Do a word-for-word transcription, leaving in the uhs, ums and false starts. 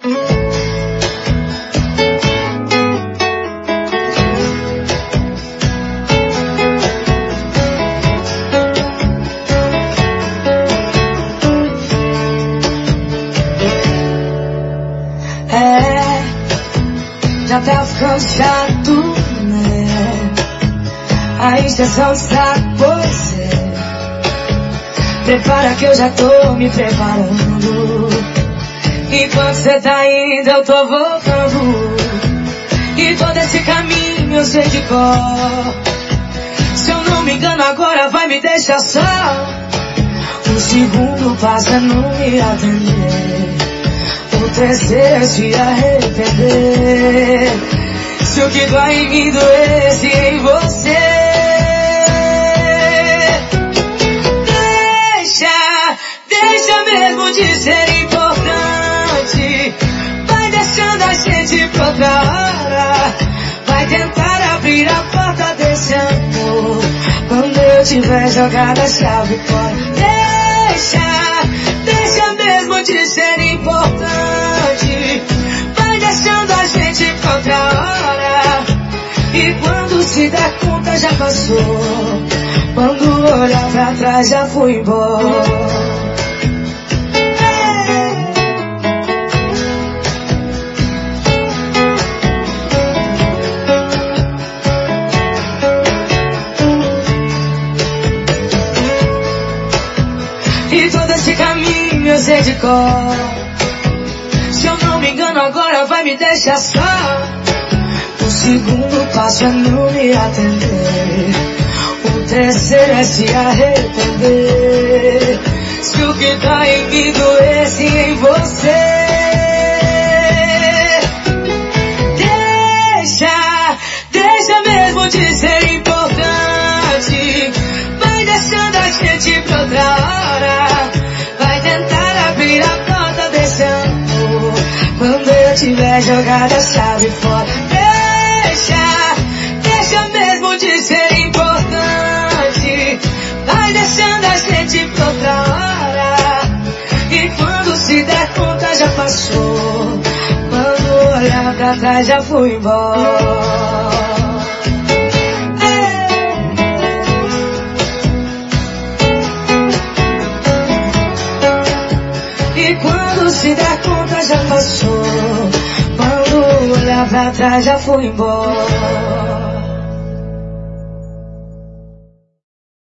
É, já tá ficando chato, né? A extensão está você. Prepara que eu já tô me preparando. Enquanto cê tá indo eu tô voltando. E todo esse caminho eu sei de cor. Se eu não me engano agora vai me deixar só. O segundo passa a não me atender. O terceiro é se arrepender. Se o que dói em mim doesse em você. Deixa, deixa mesmo de ser importante. Vai deixando a gente pra outra hora. Vai tentar abrir a porta desse amor quando eu tiver jogado a chave fora. Deixa, deixa mesmo de ser importante. Vai deixando a gente pra outra hora. E quando se der conta já passou. Quando olhar pra trás já fui embora. E todo esse caminho eu sei de cor. Se eu não me engano agora vai me deixar só. O segundo passo é não me atender. O terceiro é se arrepender. Se o que tá em mim doesse em você. Deixa, deixa mesmo de ser importante. Vai deixando a gente pra outra hora. Vai tentar abrir a porta desse amor quando eu tiver jogado a chave fora. Deixa, deixa mesmo de ser importante. Vai deixando a gente pra outra hora. E quando se der conta já passou. Quando olhar pra trás já fui embora. E quando se der conta já passou. Quando olhar pra trás já fui embora.